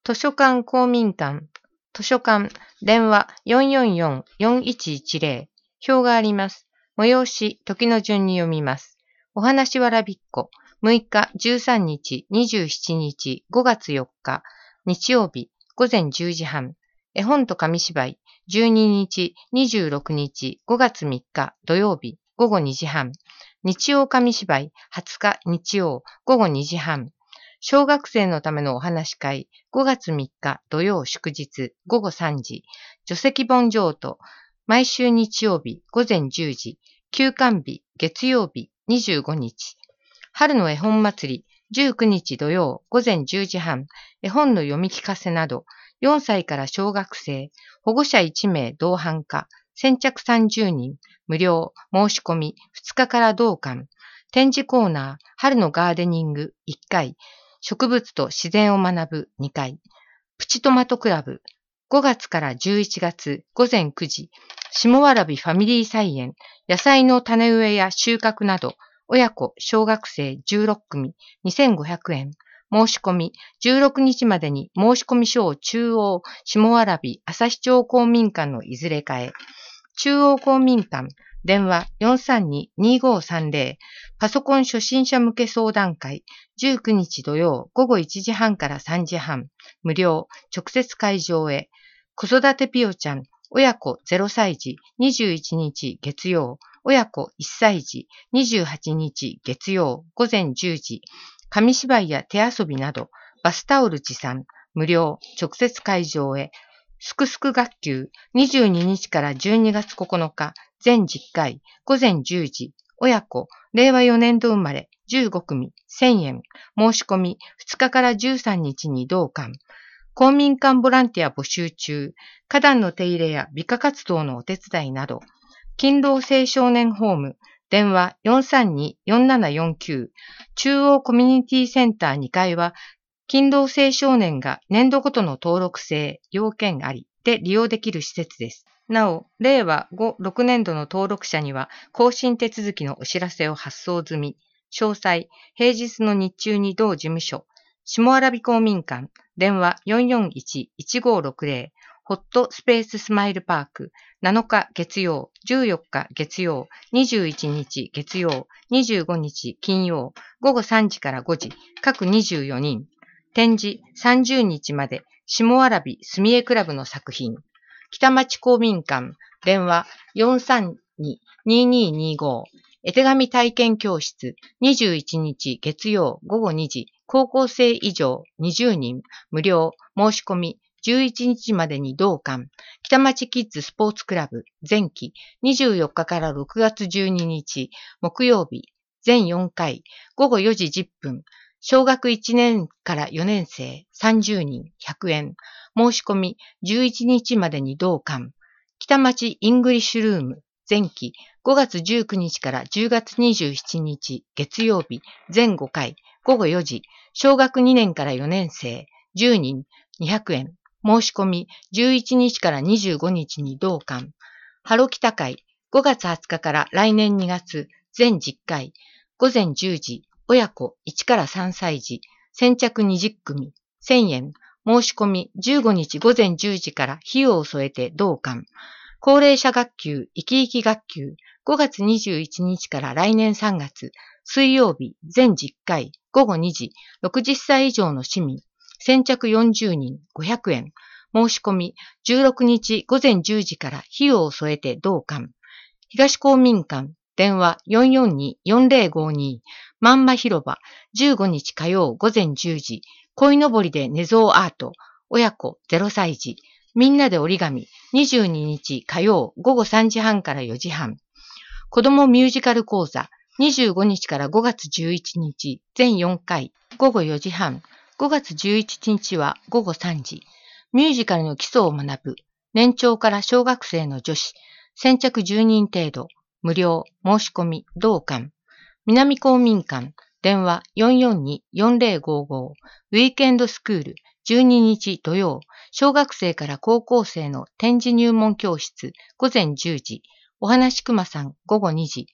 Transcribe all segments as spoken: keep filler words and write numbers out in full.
図書館公民館、図書館、電話 よんよんよんのよんいちいちゼロ、表があります。催し、時の順に読みます。お話はラビッコ、むいか、じゅうさんにち、にじゅうしちにち、ごがつよっか、日曜日、ごぜんじゅうじはん。絵本と紙芝居、じゅうににち、にじゅうろくにち、ごがつみっか、土曜日、ごごにじはん。日曜紙芝居、はつか、日曜、ごごにじはん。小学生のためのお話会、ごがつみっか土曜祝日ごごさんじ、書籍本譲渡、毎週日曜日ごぜんじゅうじ、休館日月曜日にじゅうごにち、春の絵本祭りじゅうくにち土曜ごぜんじゅうじはん、絵本の読み聞かせなど、よんさいから小学生、保護者いちめい同伴可、先着さんじゅうにん、無料、申し込みふつかから同館、展示コーナー、春のガーデニングいっかい、植物と自然を学ぶにかい、プチトマトクラブ、ごがつからじゅういちがつごぜんくじ、下わらびファミリー菜園、野菜の種植えや収穫など、親子、小学生じゅうろっくみ、にせんごひゃくえん、申し込み、じゅうろくにちまでに申し込み書を中央、下わらび、旭町公民館のいずれかへ、中央公民館、電話 よんさんにのにごさんゼロ、パソコン初心者向け相談会、じゅうくにち土曜ごごいちじはんからさんじはん、無料、直接会場へ、子育てピヨちゃん、親子ゼロさいじにじゅういちにち月曜、親子いっさいじにじゅうはちにち月曜ごぜんじゅうじ、紙芝居や手遊びなど、バスタオル持参、無料、直接会場へ、すくすく学級にじゅうににちからじゅうにがつここのか、全じゅっかい、ごぜんじゅうじ、親子、れいわよねんど生まれ、じゅうごくみ、せんえん、申し込み、ふつかからじゅうさんにちに同館、公民館ボランティア募集中、花壇の手入れや美化活動のお手伝いなど、勤労青少年ホーム、電話 よんさんにのよんななよんきゅう、中央コミュニティセンターにかいは、勤労青少年が年度ごとの登録制、要件ありで利用できる施設です。なお、れいわご、ろくねんどの登録者には、更新手続きのお知らせを発送済み。詳細、平日の日中に同事務所、下わらび公民館、電話 よんよんいちいちごろくゼロ、ホットスペーススマイルパーク、なのか月曜、じゅうよっか月曜、にじゅういちにち月曜、にじゅうごにち金曜、ごごさんじからごじ、各にじゅうよにん。展示さんじゅうにちまで、下わらびすみえクラブの作品。北町公民館、電話 よんさんにのにににご、絵手紙体験教室、にじゅういちにち月曜ごごにじ、高校生以上にじゅうにん、無料、申し込み、じゅういちにちまでに同館、北町キッズスポーツクラブ、前期、にじゅうよっかからろくがつじゅうににち、木曜日、全よんかい、ごごよじじゅっぷん、小学いちねんからよねんせいさんじゅうにんひゃくえん。申し込みじゅういちにちまでに同館。北町イングリッシュルーム前期ごがつじゅうくにちからじゅうがつにじゅうしちにち月曜日全ごかいごごよじ。小学にねんからよねんせいじゅうにんにひゃくえん。申し込みじゅういちにちからにじゅうごにちに同館。ハロ北会ごがつはつかから来年にがつ全じゅっかいごぜんじゅうじ。親子いちからさんさいじ、先着にじゅっくみ、せんえん、申し込みじゅうごにちごぜんじゅうじから費用を添えて同館。高齢者学級、生き生き学級、ごがつにじゅういちにちから来年さんがつ、水曜日全じゅっかい、ごごにじ、ろくじゅっさい以上の市民、先着よんじゅうにん、ごひゃくえん、申し込みじゅうろくにちごぜんじゅうじから費用を添えて同館。東公民館、電話 よんよんにのよんぜろごに、まんま広場、じゅうごにち火曜ごぜんじゅうじ、鯉のぼりで寝相アート、親子ゼロさいじ、みんなで折り紙、にじゅうににち火曜ごごさんじはんからよじはん、子供ミュージカル講座、にじゅうごにちからごがつじゅういちにち、全よんかい、ごごよじはん、ごがつじゅういちにちはごごさんじ、ミュージカルの基礎を学ぶ、年長から小学生の女子、先着じゅうにん程度、無料、申し込み、同館。南公民館、電話 よんよんにのよんぜろごご、ウィーケンドスクール、じゅうににち土曜、小学生から高校生の展示入門教室、ごぜんじゅうじ、お話くまさん、ごごにじ、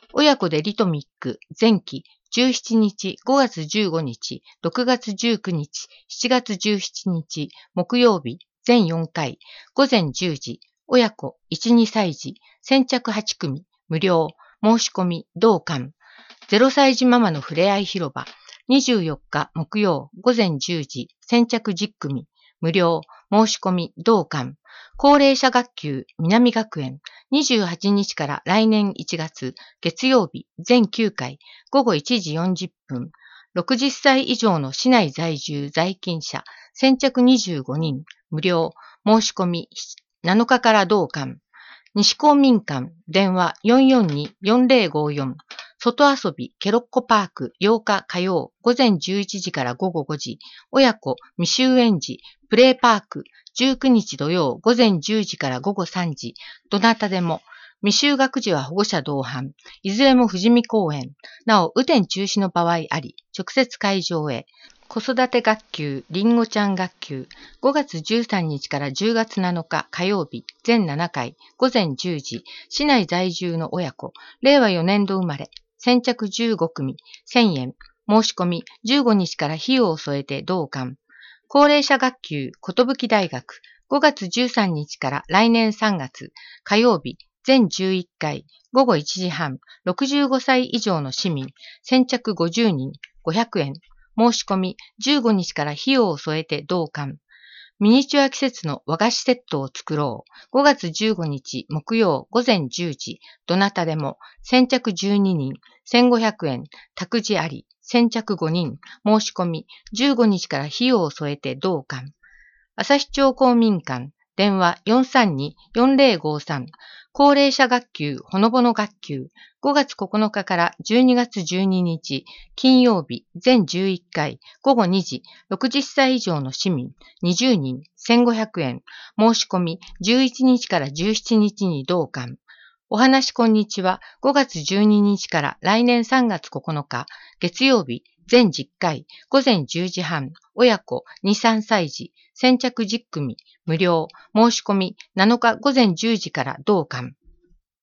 親子でリトミック前期じゅうしちにち、ごがつじゅうごにち、ろくがつじゅうくにち、しちがつじゅうしちにち、木曜日、全よんかい、ごぜんじゅうじ、親子いち、にさいじ、先着はちくみ、無料、申し込み、同館。ゼロさい児ママのふれあい広場、にじゅうよっか木曜、ごぜんじゅうじ、先着じゅっくみ、無料、申し込み、同館。高齢者学級南学園、にじゅうはちにちから来年いちがつ、月曜日、全きゅうかい、ごごいちじよんじゅっぷん、ろくじゅっさい以上の市内在住在勤者、先着にじゅうごにん、無料、申し込み、なのかから同館。西公民館、電話 よんよんに よんぜろごよん。外遊び、ケロッコパーク、ようか火曜、午前じゅういちじから午後ごじ。親子、未就園児、プレイパーク、じゅうくにち土曜、午前じゅうじから午後さんじ。どなたでも。未就学児は保護者同伴。いずれも富士見公園。なお、雨天中止の場合あり、直接会場へ。子育て学級、りんごちゃん学級、ごがつじゅうさんにちからじゅうがつなのか火曜日、全ななかい、午前じゅうじ、市内在住の親子、れいわよねんど生まれ、先着じゅうごくみ、せんえん、申し込みじゅうごにちから費用を添えて同館。高齢者学級、ことぶき大学、ごがつじゅうさんにちから来年さんがつ、火曜日、全じゅういっかい、ごごいちじはん、ろくじゅうごさい以上の市民、先着ごじゅうにん、ごひゃくえん、申し込みじゅうごにちから費用を添えて同館。ミニチュア季節の和菓子セットを作ろう。ごがつじゅうごにち木曜午前じゅうじ。どなたでも。先着じゅうににん。せんごひゃくえん。託児あり。先着ごにん。申し込みじゅうごにちから費用を添えて同館。旭町公民館。電話 よんさんに よんぜろごさん。高齢者学級ほのぼの学級。ごがつここのかからじゅうにがつじゅうににち、金曜日、全じゅういっかい、ごごにじ、ろくじゅっさい以上の市民、にじゅうにん、せんごひゃくえん、申し込みじゅういちにちからじゅうしちにちに同館。お話こんにちは、ごがつじゅうににちから来年さんがつここのか、月曜日、全じゅっかい、ごぜんじゅうじはん、親子に、さんさいじ、先着じゅっくみ、無料、申し込みなのか午前じゅうじから同館。